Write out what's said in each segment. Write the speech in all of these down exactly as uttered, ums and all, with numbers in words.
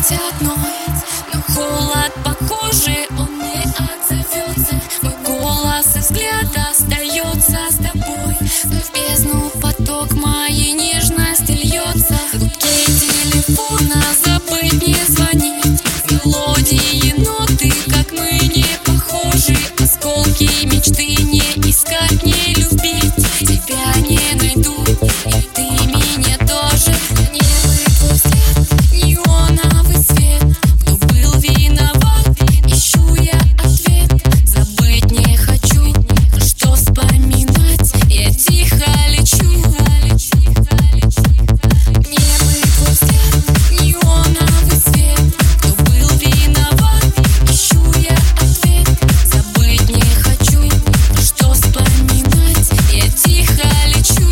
быть одной, но холод по коже, он не отзовется. Мой голос и взгляд остается с тобой, но в бездну поток моей нежности льется. Гудки телефона, забыть не звонить, мелодии, ноты, как мы не похожи. Осколки мечты не искать, не любить, тебя не найду, и ты меня тоже. Небо твой взгляд, неоновый свет, кто был виноват, ищу я ответ. Забыть не хочу, что вспоминать, я тихо лечу. Небо твой взгляд, неоновый свет, кто был виноват, ищу я ответ. Забыть не хочу, что вспоминать, я тихо лечу.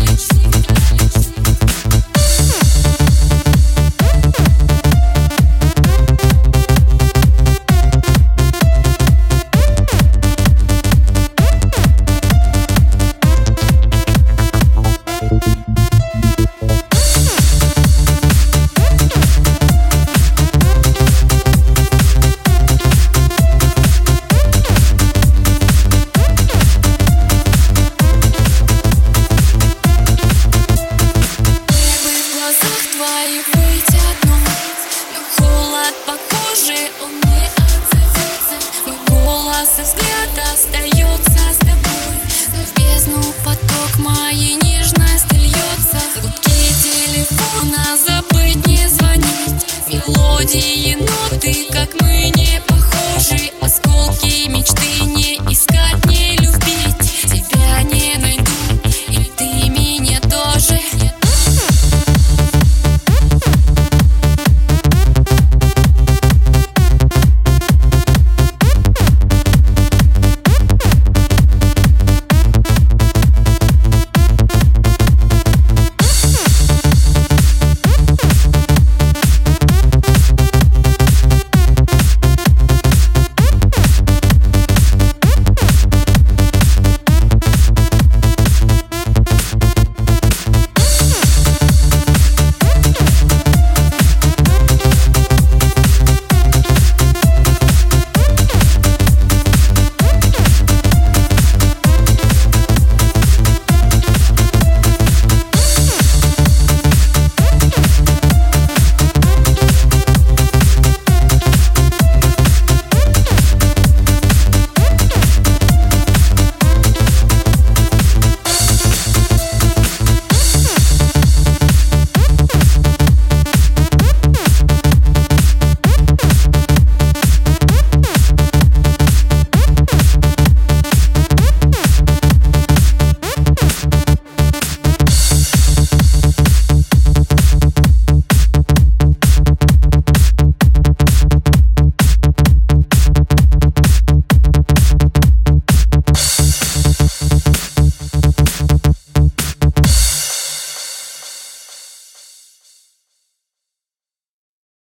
Твоих быть одной, но холод по коже, он не отзовется. Мой голос и взгляд остается с тобой, но в бездну поток моей нежности льется. Гудки телефона, забыть не звонить, мелодии, ноты, как мы не